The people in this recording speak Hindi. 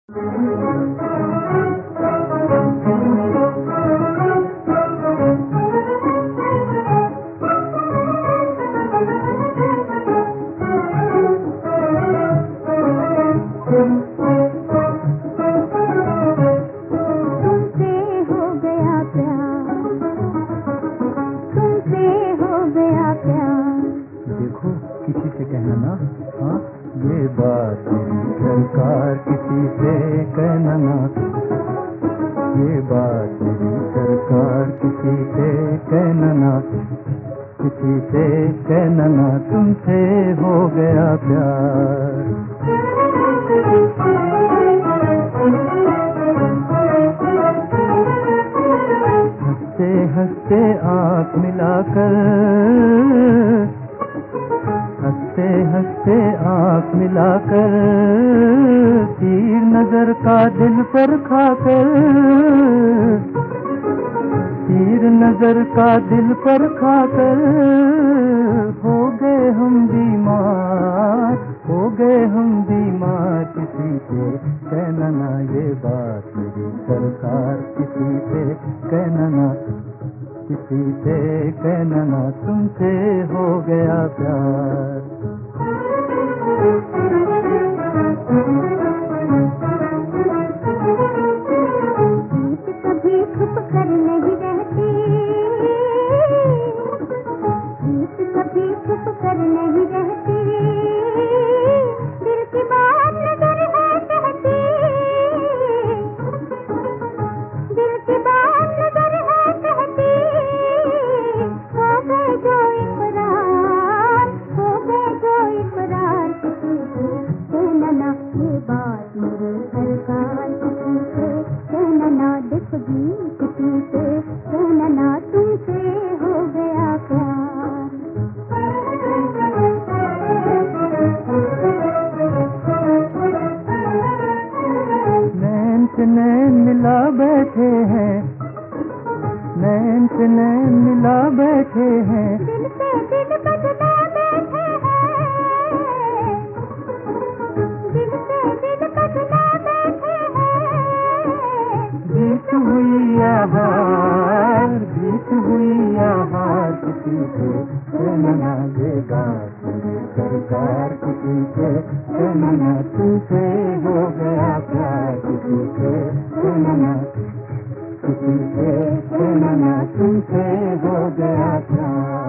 देखो किसी से कहना ना, हाँ ये बात मेरी सरकार किसी से कहना ना, ये बात मेरी सरकार किसी से कहना ना, किसी से कहना ना, तुमसे हो गया प्यार। हंसते हंसते आँख मिलाकर, हंसते हंसते आँख मिलाकर, तीर नजर का दिल पर खाकर, तीर नजर का दिल पर खाकर, हो गए हम बीमार, हो गए हम बीमार। किसी से कहना ना ये बात मेरी सरकार, किसी से कहना ना, किसी से कहना ना, तुमसे हो गया प्यार। जीत कभी छुप कर नहीं रहती, जीत कभी छुप कर नहीं रहती, दिल की बात नजर है कहती, दिल की बात नजर है कहती, हो गए जो इकरार, हो गए जो इकरार। किसी से कहना ना ये बात मेरी सरकार, किसी से कहना ना, देखोगी किसी से कहना ना, तुमसे हो गया प्यार। नैन से नैन मिला बैठे हैं, नैन से नैन मिला बैठे हैं, दिल से दिल बदला बैठे हैं, दिल से दिल बदला बैठे हैं। बीत हुई आहार, बीत हुई आहार। किसी से कहना ना ये बात मेरी सरकार, किसी से कहना ना, तुमसे हो गया प्यार। किसी से कहना ना, किसी से कहना ना, तुमसे हो गया प्यार।